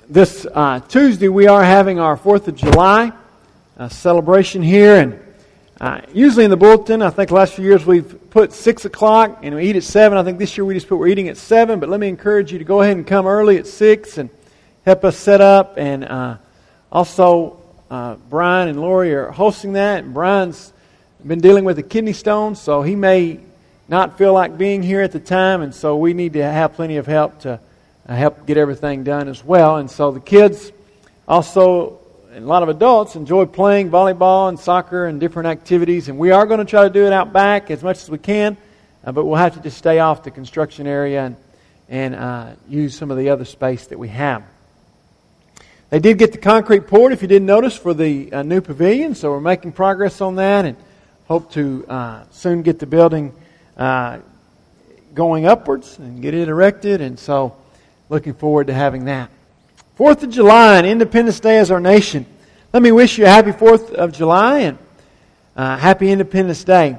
this Tuesday we are having our 4th of July celebration here, and usually in the bulletin, I think the last few years we've put 6 o'clock and we eat at 7. I think this year we just put we're eating at 7, but let me encourage you to go ahead and come early at 6 and help us set up. And also Brian and Lori are hosting that, and Brian's been dealing with a kidney stone, so he may not feel like being here at the time, and so we need to have plenty of help to help get everything done as well. And so the kids also, and a lot of adults, enjoy playing volleyball and soccer and different activities, and we are going to try to do it out back as much as we can, but we'll have to just stay off the construction area and use some of the other space that we have. They did get the concrete poured, if you didn't notice, for the new pavilion, so we're making progress on that and hope to soon get the building going upwards and get it erected, and so looking forward to having that. 4th of July and Independence Day as our nation. Let me wish you a happy 4th of July and happy Independence Day.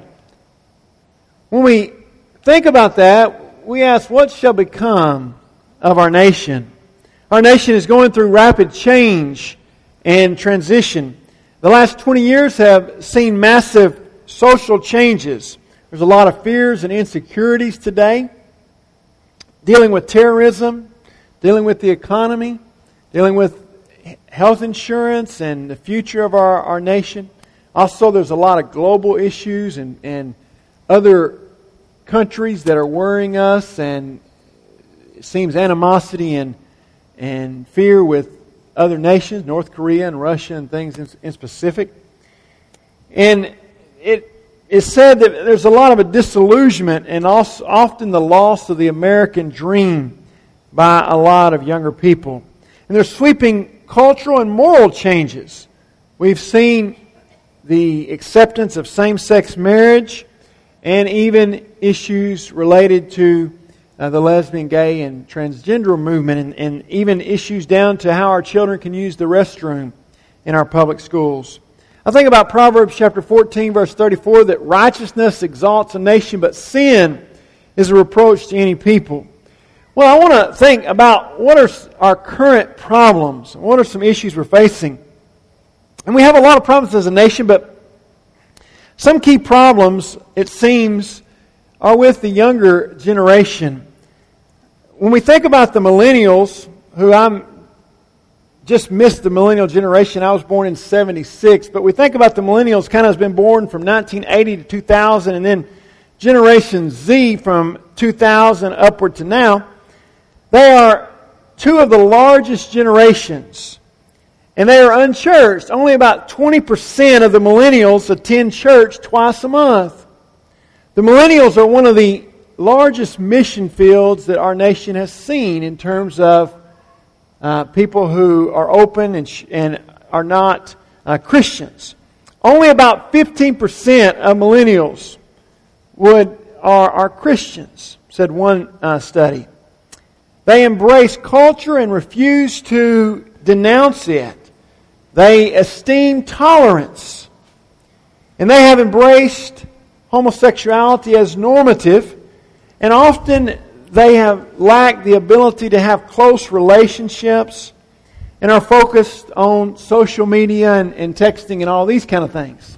When we think about that, we ask, what shall become of our nation? Our nation is going through rapid change and transition. The last 20 years have seen massive social changes. There's a lot of fears and insecurities today, dealing with terrorism, dealing with the economy, dealing with health insurance and the future of our nation. Also, there's a lot of global issues and other countries that are worrying us, and it seems animosity and fear with other nations, North Korea and Russia and things in specific. And it's said that there's a lot of a disillusionment and also often the loss of the American dream by a lot of younger people. And there's sweeping cultural and moral changes. We've seen the acceptance of same-sex marriage and even issues related to the lesbian, gay, and transgender movement, and even issues down to how our children can use the restroom in our public schools. I think about Proverbs chapter 14, verse 34, that righteousness exalts a nation, but sin is a reproach to any people. Well, I want to think about what are our current problems, what are some issues we're facing. And we have a lot of problems as a nation, but some key problems, it seems, are with the younger generation. When we think about the millennials, who just missed the millennial generation. I was born in 76, but we think about the millennials kind of has been born from 1980 to 2000, and then Generation Z from 2000 upward to now. They are two of the largest generations, and they are unchurched. Only about 20% of the millennials attend church twice a month. The millennials are one of the largest mission fields that our nation has seen in terms of people who are open and are not Christians. Only about 15% of millennials are Christians, said one study. They embrace culture and refuse to denounce it. They esteem tolerance. And they have embraced homosexuality as normative, and often they have lacked the ability to have close relationships and are focused on social media and texting and all these kind of things.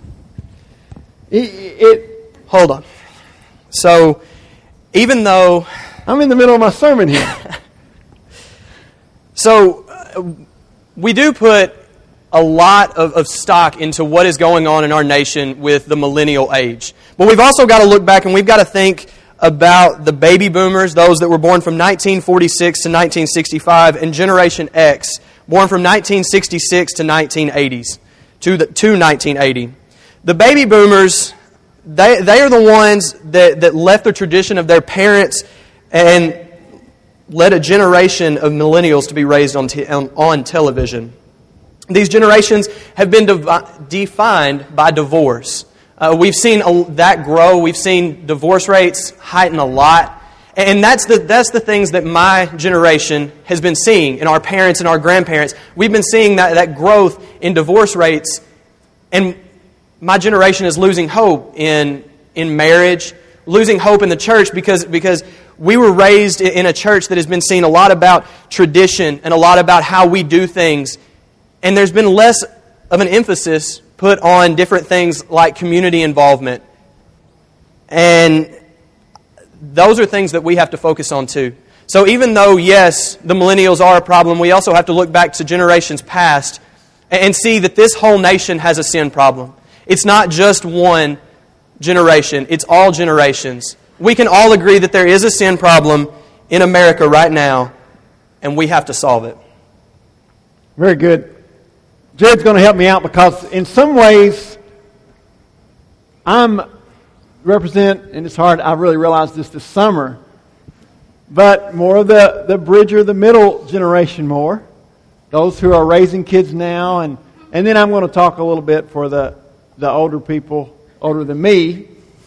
Hold on. So, even though I'm in the middle of my sermon here. So, we do put a lot of stock into what is going on in our nation with the millennial age. But we've also got to look back and we've got to think about the baby boomers, those that were born from 1946 to 1965, and Generation X, born from 1966 to 1980s, to 1980. The baby boomers, they are the ones that left the tradition of their parents and led a generation of millennials to be raised on television. These generations have been defined by divorce. We've seen that grow. We've seen divorce rates heighten a lot. And that's the things that my generation has been seeing, and our parents and our grandparents. We've been seeing that growth in divorce rates. And my generation is losing hope in marriage, losing hope in the church because we were raised in a church that has been seeing a lot about tradition and a lot about how we do things. And there's been less of an emphasis put on different things like community involvement. And those are things that we have to focus on too. So even though, yes, the millennials are a problem, we also have to look back to generations past and see that this whole nation has a sin problem. It's not just one generation, it's all generations. We can all agree that there is a sin problem in America right now, and we have to solve it. Very good. Jared's going to help me out because in some ways I'm represent, and it's hard, I really realized this summer, but more of the bridge or the middle generation more. Those who are raising kids now, and then I'm going to talk a little bit for the older people, older than me,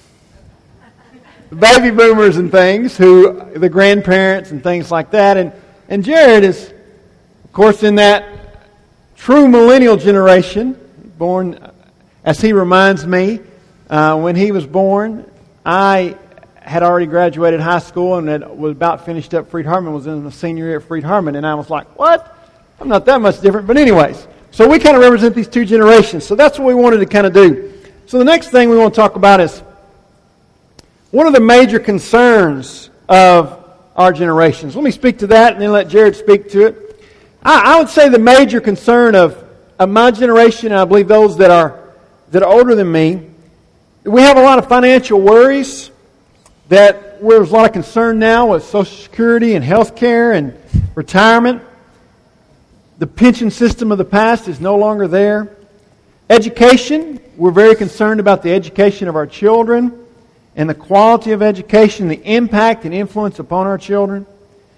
the baby boomers and things, the grandparents and things like that. And Jared is, of course, in that true millennial generation, born, as he reminds me, when he was born, I had already graduated high school and was about finished up Freed Hardeman, was in the senior year at Freed Hardeman, and I was like, what? I'm not that much different. But anyways, so we kind of represent these two generations. So that's what we wanted to kind of do. So the next thing we want to talk about is one of the major concerns of our generations. Let me speak to that and then let Jared speak to it. I would say the major concern of my generation, and I believe those that are older than me, we have a lot of financial worries, that there's a lot of concern now with Social Security and health care and retirement. The pension system of the past is no longer there. Education, we're very concerned about the education of our children and the quality of education, the impact and influence upon our children.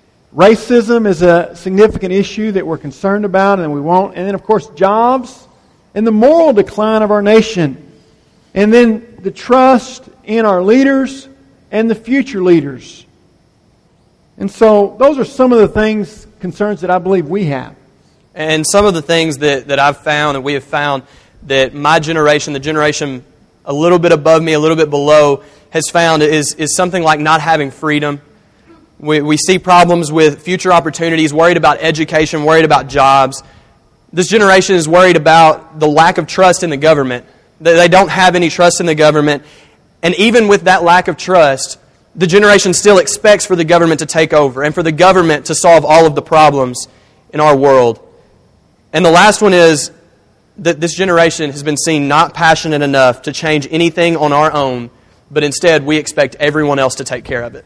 Racism is a significant issue that we're concerned about and we won't. And then, of course, jobs and the moral decline of our nation. And then the trust in our leaders and the future leaders. And so those are some of the concerns that I believe we have. And some of the things that I've found and we have found that my generation, the generation a little bit above me, a little bit below, has found is something like not having freedom. We see problems with future opportunities, worried about education, worried about jobs. This generation is worried about the lack of trust in the government. They don't have any trust in the government. And even with that lack of trust, the generation still expects for the government to take over and for the government to solve all of the problems in our world. And the last one is that this generation has been seen not passionate enough to change anything on our own, but instead we expect everyone else to take care of it.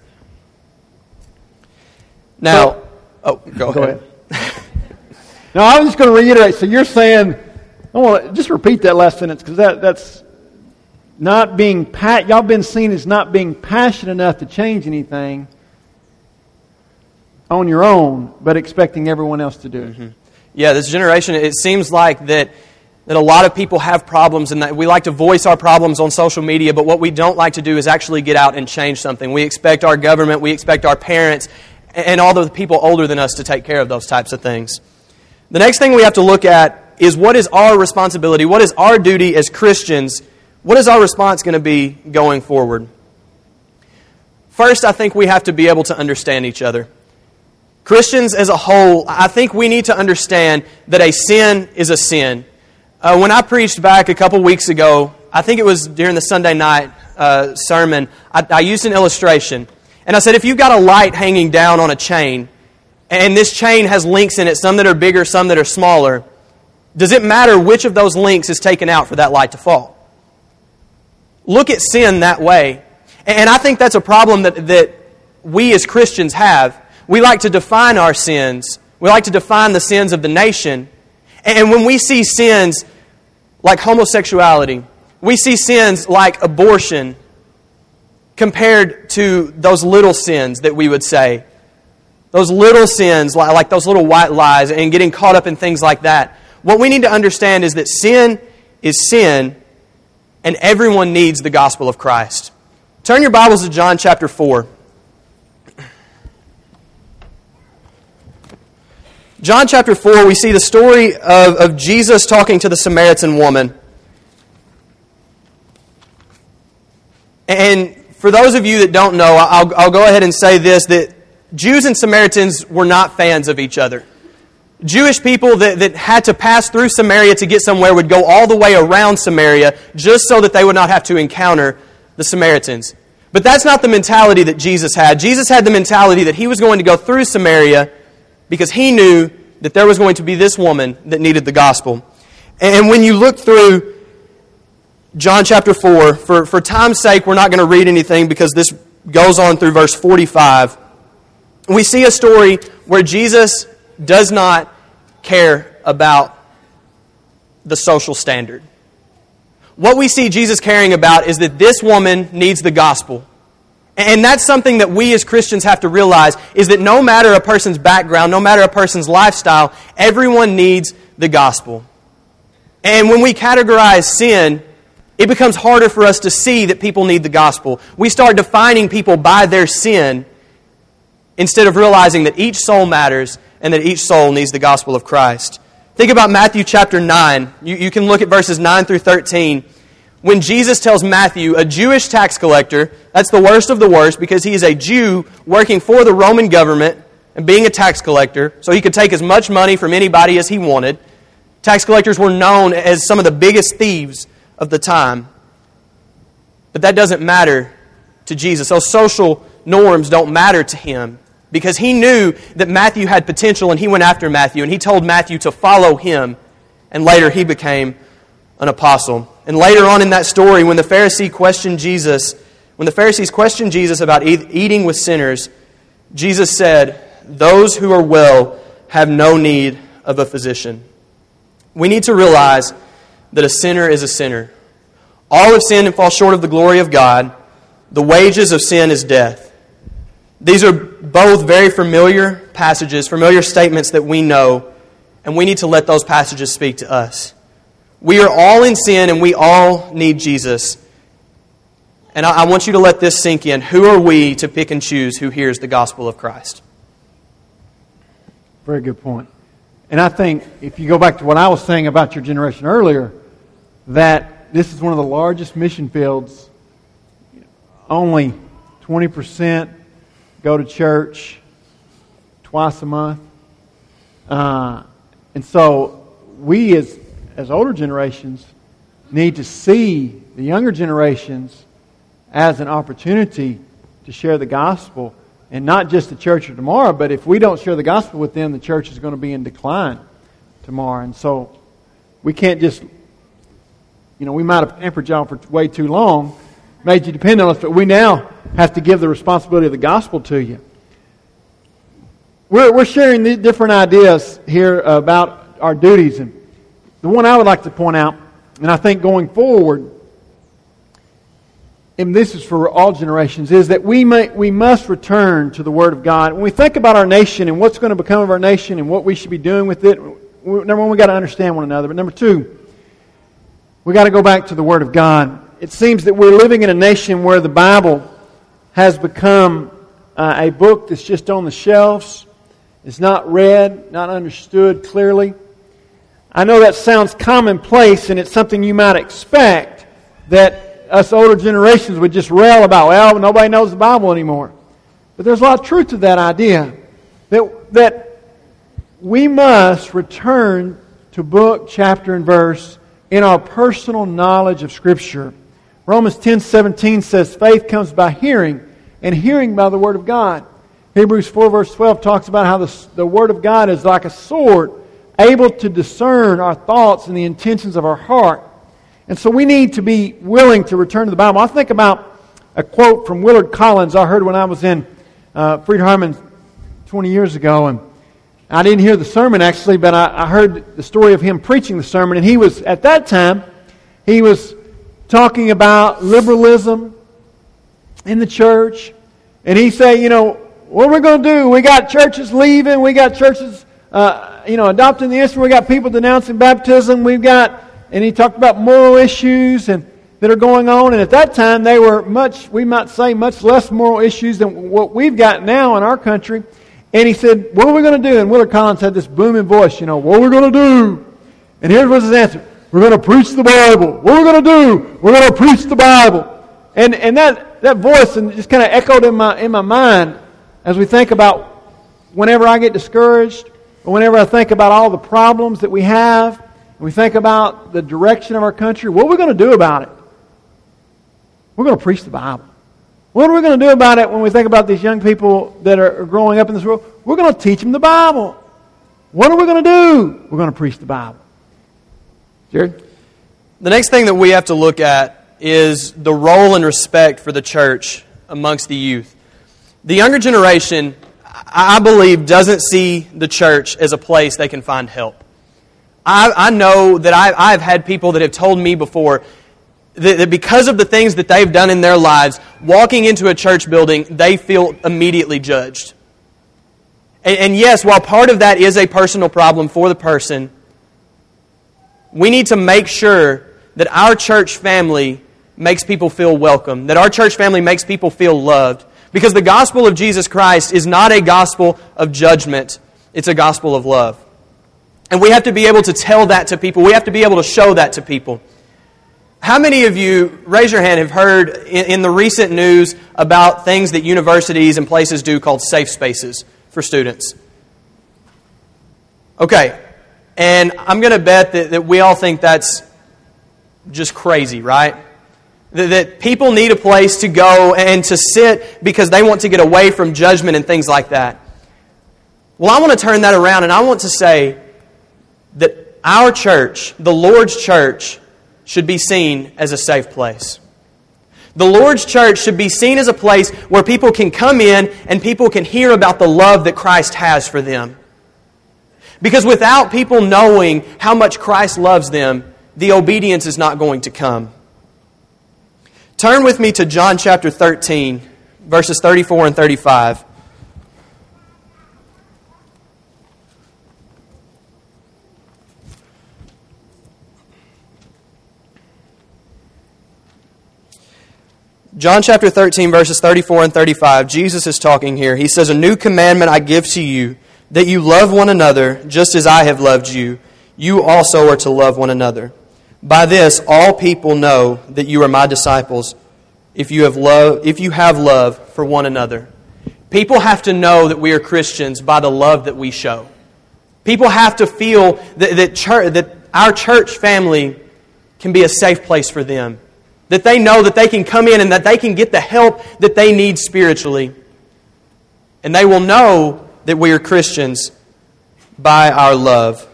Now, go ahead. Now, I was just going to reiterate. So you're saying, I want to just repeat that last sentence because that's not being y'all been seen as not being passionate enough to change anything on your own, but expecting everyone else to do it. Mm-hmm. Yeah, this generation, it seems like that a lot of people have problems and that we like to voice our problems on social media, but what we don't like to do is actually get out and change something. We expect our government, we expect our parents, and all the people older than us to take care of those types of things. The next thing we have to look at is what is our responsibility, what is our duty as Christians, what is our response going to be going forward? First, I think we have to be able to understand each other. Christians as a whole, I think we need to understand that a sin is a sin. When I preached back a couple weeks ago, I think it was during the Sunday night sermon, I used an illustration. And I said, if you've got a light hanging down on a chain, and this chain has links in it, some that are bigger, some that are smaller, does it matter which of those links is taken out for that light to fall? Look at sin that way. And I think that's a problem that we as Christians have. We like to define our sins. We like to define the sins of the nation. And when we see sins like homosexuality, we see sins like abortion compared to those little sins that we would say. Those little sins, like those little white lies and getting caught up in things like that. What we need to understand is that sin is sin, and everyone needs the gospel of Christ. Turn your Bibles to John chapter 4. John chapter 4, we see the story of Jesus talking to the Samaritan woman. And for those of you that don't know, I'll go ahead and say this, that Jews and Samaritans were not fans of each other. Jewish people that had to pass through Samaria to get somewhere would go all the way around Samaria just so that they would not have to encounter the Samaritans. But that's not the mentality that Jesus had. Jesus had the mentality that He was going to go through Samaria because He knew that there was going to be this woman that needed the gospel. And when you look through John chapter 4, for time's sake, we're not going to read anything because this goes on through verse 45. We see a story where Jesus does not care about the social standard. What we see Jesus caring about is that this woman needs the gospel. And that's something that we as Christians have to realize, is that no matter a person's background, no matter a person's lifestyle, everyone needs the gospel. And when we categorize sin, it becomes harder for us to see that people need the gospel. We start defining people by their sin instead of realizing that each soul matters and that each soul needs the gospel of Christ. Think about Matthew chapter 9. You can look at verses 9 through 13. When Jesus tells Matthew, a Jewish tax collector, that's the worst of the worst because he is a Jew working for the Roman government and being a tax collector, so he could take as much money from anybody as he wanted. Tax collectors were known as some of the biggest thieves of the time. But that doesn't matter to Jesus. Those social norms don't matter to Him because He knew that Matthew had potential and He went after Matthew and He told Matthew to follow Him. And later he became an apostle. And later on in that story, when the Pharisees questioned Jesus about eating with sinners, Jesus said, "Those who are well have no need of a physician." We need to realize that a sinner is a sinner. All have sinned and fall short of the glory of God. The wages of sin is death. These are both very familiar passages, familiar statements that we know, and we need to let those passages speak to us. We are all in sin and we all need Jesus. And I want you to let this sink in. Who are we to pick and choose who hears the gospel of Christ? Very good point. And I think if you go back to what I was saying about your generation earlier, that this is one of the largest mission fields. Only 20% go to church twice a month. And so we as older generations need to see the younger generations as an opportunity to share the gospel. And not just the church of tomorrow, but if we don't share the gospel with them, the church is going to be in decline tomorrow. And so we can't just, we might have pampered y'all for way too long, made you depend on us, but we now have to give the responsibility of the gospel to you. We're sharing the different ideas here about our duties. And the one I would like to point out, and I think going forward, and this is for all generations, is that we must return to the Word of God. When we think about our nation and what's going to become of our nation and what we should be doing with it, number one, we've got to understand one another. But number two, we've got to go back to the Word of God. It seems that we're living in a nation where the Bible has become a book that's just on the shelves. It's not read, not understood clearly. I know that sounds commonplace and it's something you might expect that us older generations would just rail about, well, nobody knows the Bible anymore. But there's a lot of truth to that idea. That we must return to book, chapter, and verse in our personal knowledge of Scripture. Romans 10:17 says, faith comes by hearing, and hearing by the Word of God. Hebrews 4 verse 12 talks about how the Word of God is like a sword, able to discern our thoughts and the intentions of our heart. And so we need to be willing to return to the Bible. I think about a quote from Willard Collins I heard when I was in Friedharmon 20 years ago. And I didn't hear the sermon actually, but I heard the story of him preaching the sermon. And he was, at that time, he was talking about liberalism in the church. And he said, what are we going to do? We got churches leaving. We got churches, adopting the instrument. We got people denouncing baptism. And he talked about moral issues that are going on. And at that time, they were much less moral issues than what we've got now in our country. And he said, what are we going to do? And Willard Collins had this booming voice, what are we going to do? And here was his answer. We're going to preach the Bible. What are we going to do? We're going to preach the Bible. And that that voice and just kind of echoed in my mind as we think about whenever I get discouraged, or whenever I think about all the problems that we have, and we think about the direction of our country, what are we going to do about it? We're going to preach the Bible. What are we going to do about it when we think about these young people that are growing up in this world? We're going to teach them the Bible. What are we going to do? We're going to preach the Bible. Jared? The next thing that we have to look at is the role and respect for the church amongst the youth. The younger generation, I believe, doesn't see the church as a place they can find help. I know that I've had people that have told me before that because of the things that they've done in their lives, walking into a church building, they feel immediately judged. And yes, while part of that is a personal problem for the person, we need to make sure that our church family makes people feel welcome, that our church family makes people feel loved. Because the gospel of Jesus Christ is not a gospel of judgment, it's a gospel of love. And we have to be able to tell that to people. We have to be able to show that to people. How many of you, raise your hand, have heard in the recent news about things that universities and places do called safe spaces for students? Okay, and I'm going to bet that we all think that's just crazy, right? That people need a place to go and to sit because they want to get away from judgment and things like that. Well, I want to turn that around and I want to say that our church, the Lord's church, should be seen as a safe place. The Lord's church should be seen as a place where people can come in and people can hear about the love that Christ has for them. Because without people knowing how much Christ loves them, the obedience is not going to come. Turn with me to John chapter 13, verses 34 and 35. John chapter 13, verses 34 and 35, Jesus is talking here. He says, "A new commandment I give to you, that you love one another just as I have loved you. You also are to love one another. By this all people know that you are my disciples, if you have love for one another." People have to know that we are Christians by the love that we show. People have to feel that our church family can be a safe place for them. That they know that they can come in and that they can get the help that they need spiritually. And they will know that we are Christians by our love.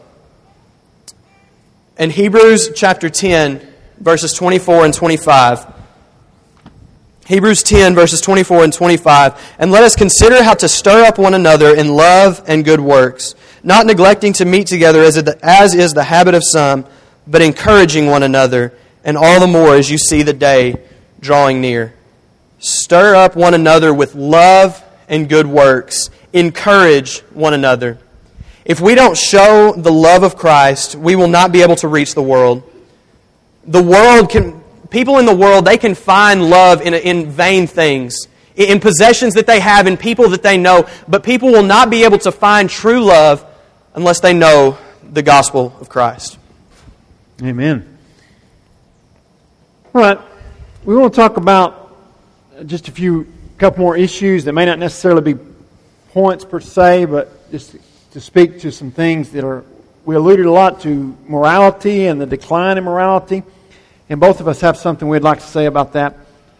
In Hebrews chapter 10, verses 24 and 25. Hebrews 10, verses 24 and 25. "And let us consider how to stir up one another in love and good works, not neglecting to meet together as is the habit of some, but encouraging one another, and all the more as you see the day drawing near." Stir up one another with love and good works. Encourage one another. If we don't show the love of Christ, we will not be able to reach the world. People in the world, they can find love in vain things, in possessions that they have, in people that they know, but people will not be able to find true love unless they know the gospel of Christ. Amen. All right, we want to talk about just couple more issues that may not necessarily be points per se, but just to speak to some things we alluded a lot to morality and the decline in morality, and both of us have something we'd like to say about that.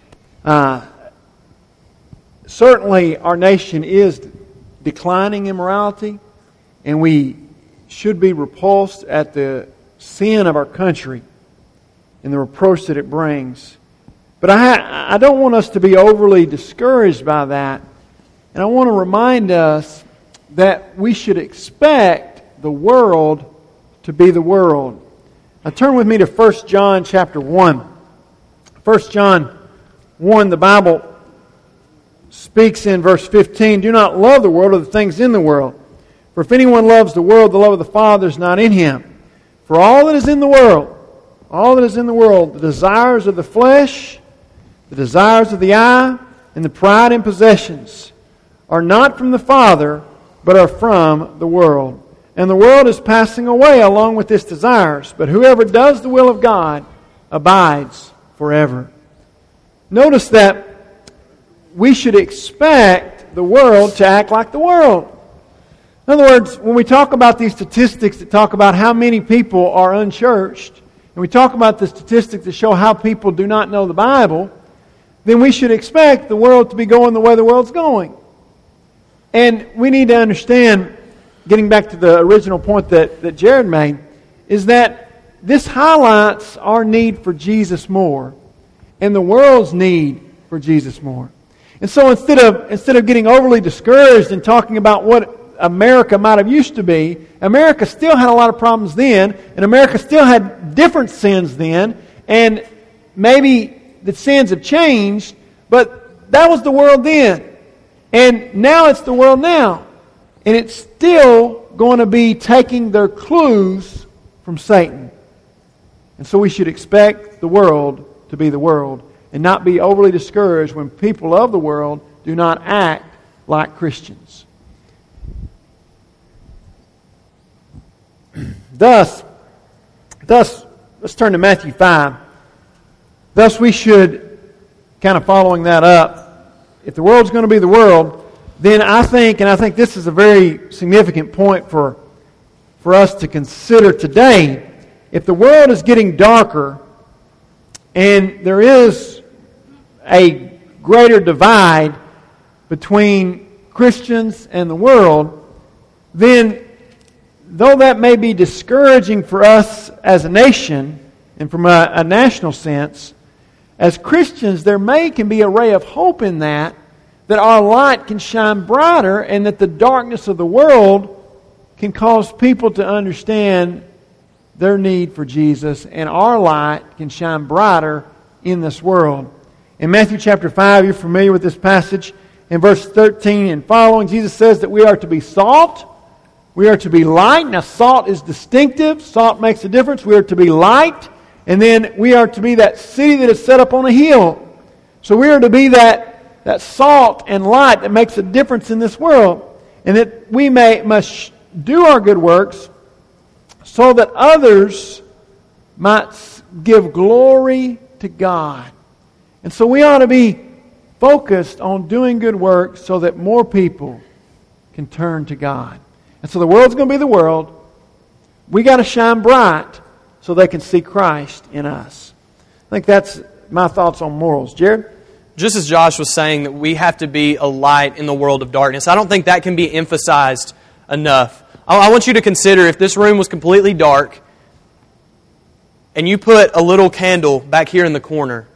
Certainly, our nation is declining in morality, and we should be repulsed at the sin of our country and the reproach that it brings. But I don't want us to be overly discouraged by that. And I want to remind us that we should expect the world to be the world. Now turn with me to 1 John chapter 1. 1 John 1, the Bible speaks in verse 15, "Do not love the world or the things in the world. For if anyone loves the world, the love of the Father is not in him. For all that is in the world, the desires of the flesh, the desires of the eye, and the pride in possessions, are not from the Father, but are from the world. And the world is passing away along with its desires, but whoever does the will of God abides forever." Notice that we should expect the world to act like the world. In other words, when we talk about these statistics that talk about how many people are unchurched, and we talk about the statistics that show how people do not know the Bible, then we should expect the world to be going the way the world's going. And we need to understand, getting back to the original point that Jared made, is that this highlights our need for Jesus more and the world's need for Jesus more. And so instead of getting overly discouraged and talking about what America might have used to be, America still had a lot of problems then, and America still had different sins then, and maybe the sins have changed, but that was the world then. And now it's the world now. And it's still going to be taking their clues from Satan. And so we should expect the world to be the world and not be overly discouraged when people of the world do not act like Christians. Thus, let's turn to Matthew 5. Thus we should, kind of following that up, if the world's going to be the world, then I think this is a very significant point for us to consider today. If the world is getting darker and there is a greater divide between Christians and the world, then though that may be discouraging for us as a nation and from a national sense, as Christians there can be a ray of hope in that our light can shine brighter and that the darkness of the world can cause people to understand their need for Jesus, and our light can shine brighter in this world. In Matthew chapter 5, you're familiar with this passage. In verse 13 and following, Jesus says that we are to be salt. We are to be light. Now, salt is distinctive. Salt makes a difference. We are to be light. And then we are to be that city that is set up on a hill. So we are to be that salt and light that makes a difference in this world. And that we must do our good works so that others might give glory to God. And so we ought to be focused on doing good works so that more people can turn to God. And so the world's going to be the world. We got to shine bright so they can see Christ in us. I think that's my thoughts on morals. Jared? Just as Josh was saying that we have to be a light in the world of darkness, I don't think that can be emphasized enough. I want you to consider if this room was completely dark and you put a little candle back here in the corner,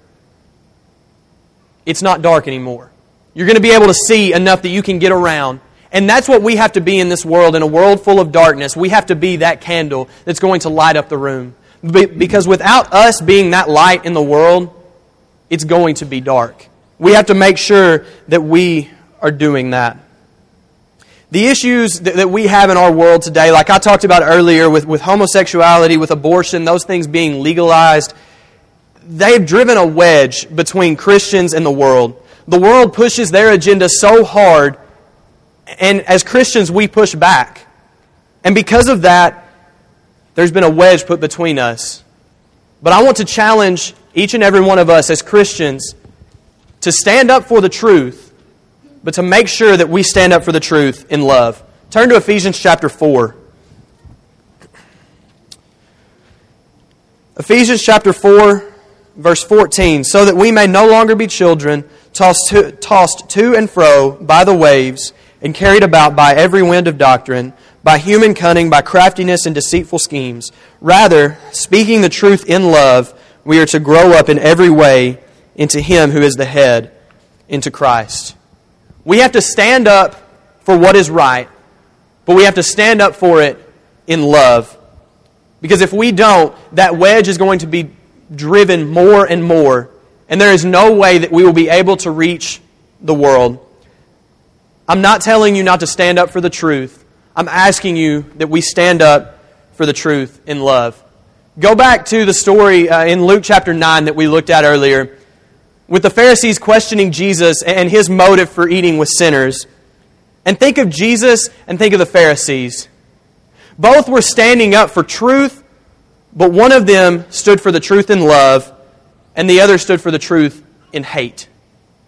it's not dark anymore. You're going to be able to see enough that you can get around. And that's what we have to be in this world, in a world full of darkness. We have to be that candle that's going to light up the room. Because without us being that light in the world, it's going to be dark. We have to make sure that we are doing that. The issues that we have in our world today, like I talked about earlier with homosexuality, with abortion, those things being legalized, they've driven a wedge between Christians and the world. The world pushes their agenda so hard, and as Christians we push back. And because of that, there's been a wedge put between us. But I want to challenge each and every one of us as Christians to stand up for the truth, but to make sure that we stand up for the truth in love. Turn to Ephesians chapter 4. Ephesians chapter 4, verse 14. So that we may no longer be children, tossed to and fro by the waves, and carried about by every wind of doctrine, by human cunning, by craftiness and deceitful schemes. Rather, speaking the truth in love, we are to grow up in every way into Him who is the head, into Christ. We have to stand up for what is right, but we have to stand up for it in love. Because if we don't, that wedge is going to be driven more and more, and there is no way that we will be able to reach the world. I'm not telling you not to stand up for the truth. I'm asking you that we stand up for the truth in love. Go back to the story in Luke chapter 9 that we looked at earlier, with the Pharisees questioning Jesus and His motive for eating with sinners. And think of Jesus and think of the Pharisees. Both were standing up for truth, but one of them stood for the truth in love, and the other stood for the truth in hate.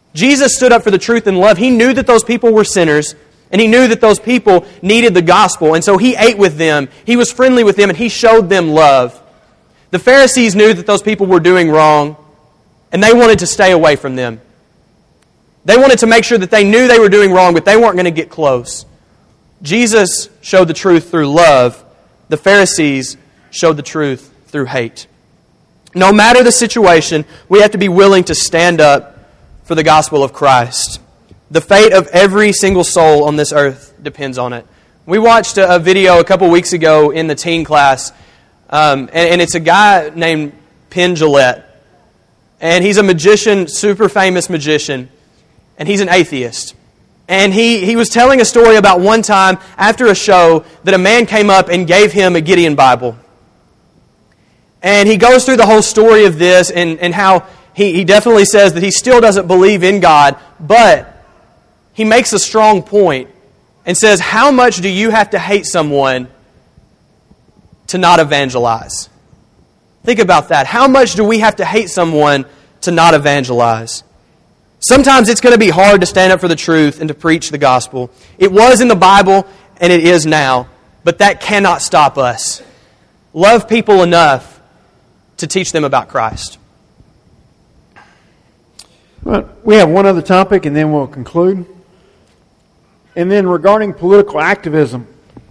Jesus stood up for the truth in love. He knew that those people were sinners, and He knew that those people needed the gospel. And so He ate with them, He was friendly with them, and He showed them love. The Pharisees knew that those people were doing wrong, and they wanted to stay away from them. They wanted to make sure that they knew they were doing wrong, but they weren't going to get close. Jesus showed the truth through love. The Pharisees showed the truth through hate. No matter the situation, we have to be willing to stand up for the gospel of Christ. The fate of every single soul on this earth depends on it. We watched a video a couple weeks ago in the teen class, and it's a guy named Penn Jillette. And he's a magician, super famous magician, and he's an atheist. And he was telling a story about one time after a show that a man came up and gave him a Gideon Bible. And he goes through the whole story of this and how he definitely says that he still doesn't believe in God, but he makes a strong point and says, how much do you have to hate someone to not evangelize? Think about that. How much do we have to hate someone to not evangelize? Sometimes it's going to be hard to stand up for the truth and to preach the gospel. It was in the Bible and it is now, but that cannot stop us. Love people enough to teach them about Christ. Well, we have one other topic and then we'll conclude. And then regarding political activism,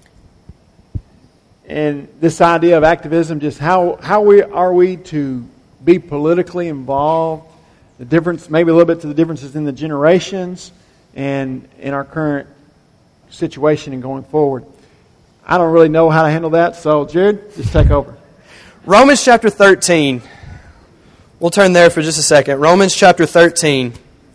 and this idea of activism, just how are we to be politically involved? The difference, maybe a little bit to the differences in the generations and in our current situation and going forward. I don't really know how to handle that, so Jared, just take over. Romans chapter 13. We'll turn there for just a second. Romans chapter 13.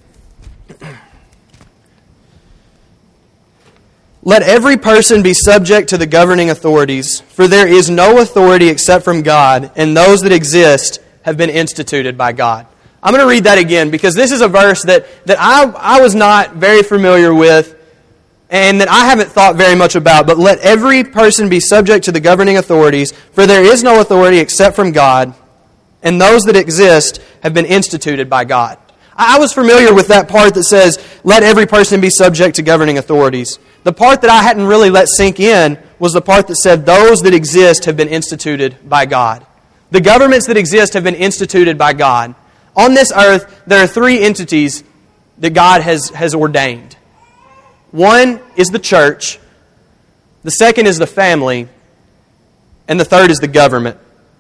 Let every person be subject to the governing authorities, for there is no authority except from God, and those that exist have been instituted by God. I'm going to read that again because this is a verse that I was not very familiar with and that I haven't thought very much about. But let every person be subject to the governing authorities, for there is no authority except from God, and those that exist have been instituted by God. I was familiar with that part that says, let every person be subject to governing authorities. The part that I hadn't really let sink in was the part that said, those that exist have been instituted by God. The governments that exist have been instituted by God. On this earth, there are three entities that God has ordained. One is the church, the second is the family, and the third is the government.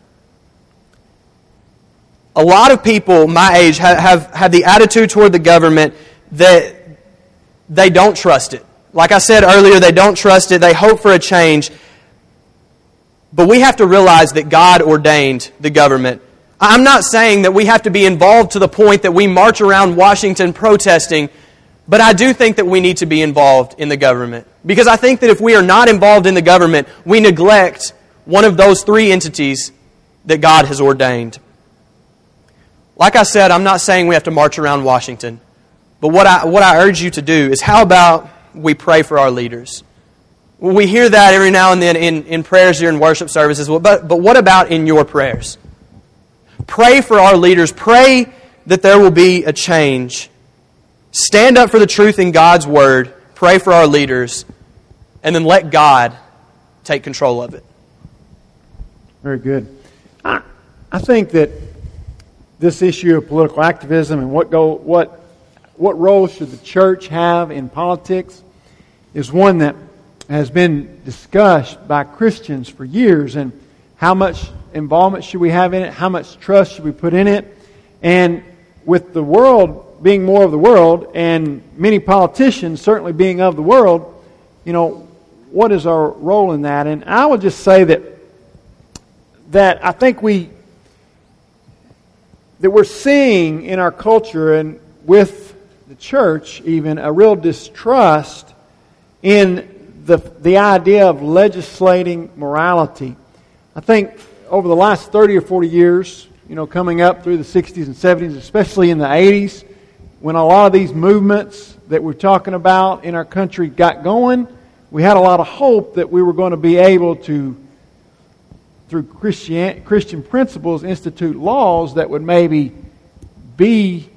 A lot of people my age have the attitude toward the government that they don't trust it. Like I said earlier, they don't trust it. They hope for a change. But we have to realize that God ordained the government. I'm not saying that we have to be involved to the point that we march around Washington protesting, but I do think that we need to be involved in the government. Because I think that if we are not involved in the government, we neglect one of those three entities that God has ordained. Like I said, I'm not saying we have to march around Washington. But what I urge you to do is, how about we pray for our leaders? We hear that every now and then in prayers during worship services, but what about in your prayers? Pray for our leaders. Pray that there will be a change. Stand up for the truth in God's Word. Pray for our leaders. And then let God take control of it. Very good. I think that this issue of political activism and what role should the church have in politics is one that has been discussed by Christians for years. And how much involvement should we have in it? How much trust should we put in it? And with the world being more of the world and many politicians certainly being of the world, what is our role in that? And I would just say that I think that we're seeing in our culture and with the church even a real distrust in the idea of legislating morality. I think over the last 30 or 40 years, coming up through the 60s and 70s, especially in the 80s, when a lot of these movements that we're talking about in our country got going, we had a lot of hope that we were going to be able to, through Christian principles, institute laws that would maybe be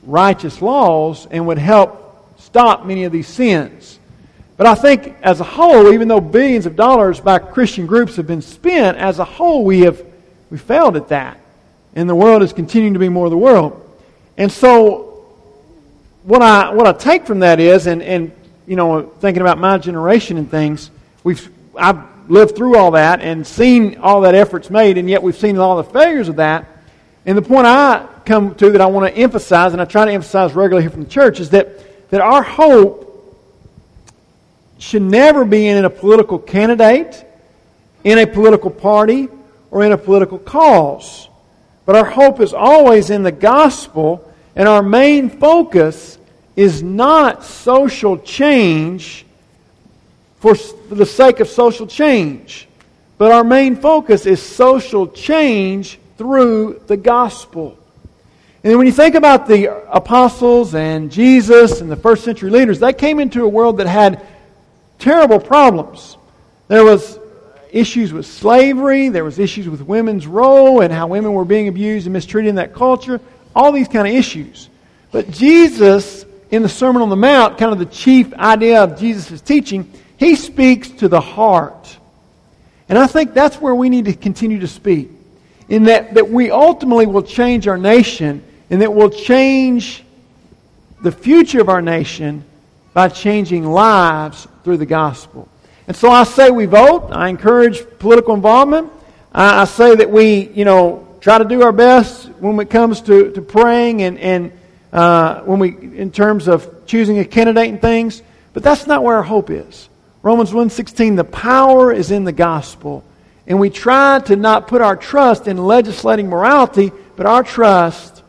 righteous laws and would help stop many of these sins. But I think as a whole, even though billions of dollars by Christian groups have been spent, as a whole we failed at that. And the world is continuing to be more the world. And so what I take from that is, and you know, thinking about my generation and things, I've lived through all that and seen all that efforts made, and yet we've seen all the failures of that. And the point I come to that I want to emphasize, and I try to emphasize regularly here from the church, is that our hope should never be in a political candidate, in a political party, or in a political cause. But our hope is always in the gospel, and our main focus is not social change for the sake of social change. But our main focus is social change through the gospel. And when you think about the apostles and Jesus and the first century leaders, they came into a world that had terrible problems. There was issues with slavery, there was issues with women's role and how women were being abused and mistreated in that culture, all these kind of issues. But Jesus, in the Sermon on the Mount, kind of the chief idea of Jesus' teaching, He speaks to the heart. And I think that's where we need to continue to speak. In that we ultimately will change our nation, and that we'll change the future of our nation by changing lives through the gospel. And so I say we vote. I encourage political involvement. I say that we, try to do our best when it comes to praying and when we, in terms of choosing a candidate and things. But that's not where our hope is. Romans 1:16, the power is in the gospel. And we try to not put our trust in legislating morality, but our trust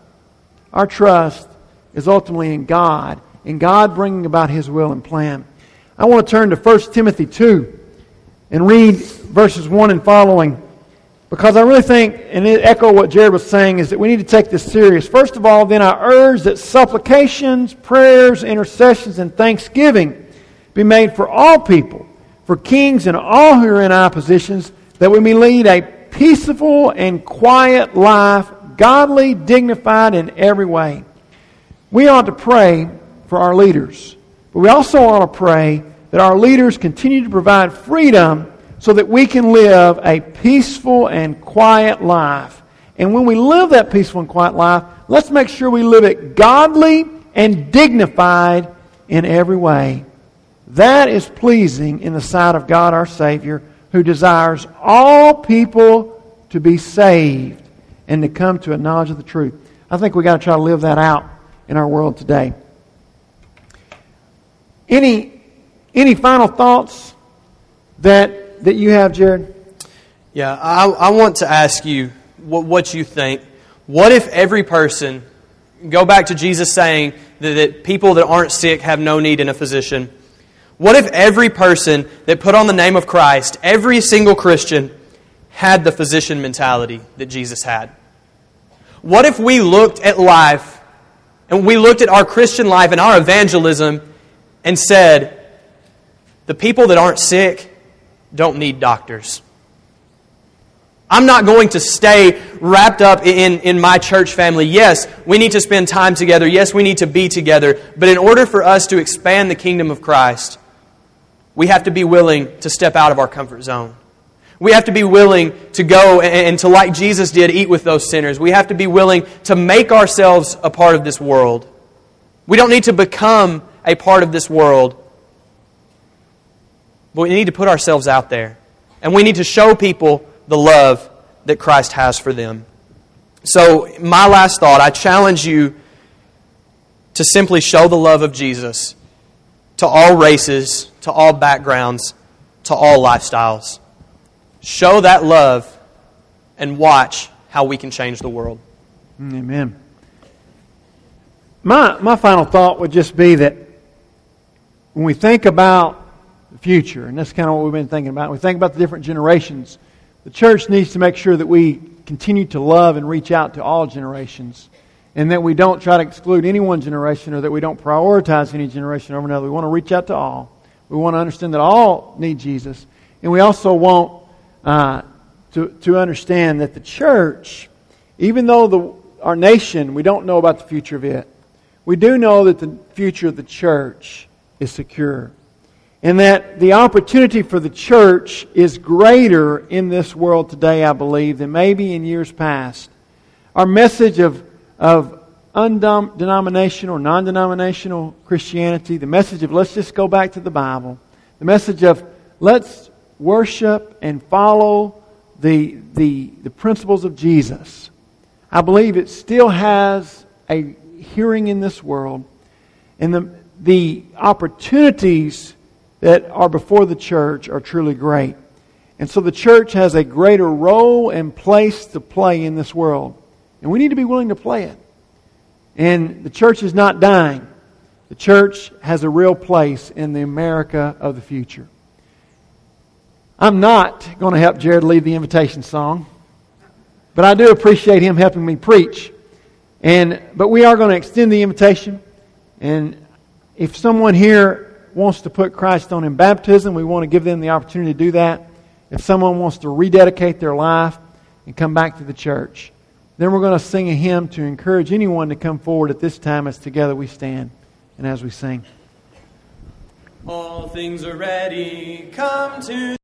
is ultimately in God, and God bringing about His will and plan. I want to turn to 1 Timothy 2 and read verses 1 and following, because I really think, and it echo what Jared was saying, is that we need to take this serious. First of all, then I urge that supplications, prayers, intercessions, and thanksgiving be made for all people, for kings and all who are in high positions, that we may lead a peaceful and quiet life, godly, dignified in every way. We ought to pray for our leaders, but we also ought to pray that our leaders continue to provide freedom so that we can live a peaceful and quiet life. And when we live that peaceful and quiet life, let's make sure we live it godly and dignified in every way. That is pleasing in the sight of God our Savior, who desires all people to be saved and to come to a knowledge of the truth. I think we've got to try to live that out in our world today. Any final thoughts that you have, Jared? Yeah, I want to ask you what you think. What if every person, go back to Jesus saying that people that aren't sick have no need in a physician. What if every person that put on the name of Christ, every single Christian, had the physician mentality that Jesus had? What if we looked at life, and we looked at our Christian life and our evangelism and said, the people that aren't sick don't need doctors. I'm not going to stay wrapped up in my church family. Yes, we need to spend time together. Yes, we need to be together. But in order for us to expand the kingdom of Christ, we have to be willing to step out of our comfort zone. We have to be willing to go and to, like Jesus did, eat with those sinners. We have to be willing to make ourselves a part of this world. We don't need to become a part of this world, but we need to put ourselves out there. And we need to show people the love that Christ has for them. So, my last thought, I challenge you to simply show the love of Jesus to all races, to all backgrounds, to all lifestyles. Show that love and watch how we can change the world. Amen. My final thought would just be that when we think about the future, and that's kind of what we've been thinking about, we think about the different generations, the church needs to make sure that we continue to love and reach out to all generations, and that we don't try to exclude any one generation, or that we don't prioritize any generation over another. We want to reach out to all. We want to understand that all need Jesus. And we also want to understand that the church, even though our nation, we don't know about the future of it, we do know that the future of the church is secure. And that the opportunity for the church is greater in this world today, I believe, than maybe in years past. Our message of undenominational, non-denominational Christianity, the message of let's just go back to the Bible, the message of let's worship and follow the principles of Jesus. I believe it still has a hearing in this world, and the opportunities that are before the church are truly great. And so the church has a greater role and place to play in this world. And we need to be willing to play it. And the church is not dying. The church has a real place in the America of the future. I'm not going to help Jared lead the invitation song, but I do appreciate him helping me preach. But we are going to extend the invitation. And if someone here wants to put Christ on in baptism, we want to give them the opportunity to do that. If someone wants to rededicate their life and come back to the church, then we're going to sing a hymn to encourage anyone to come forward at this time as together we stand and as we sing. All things are ready, come to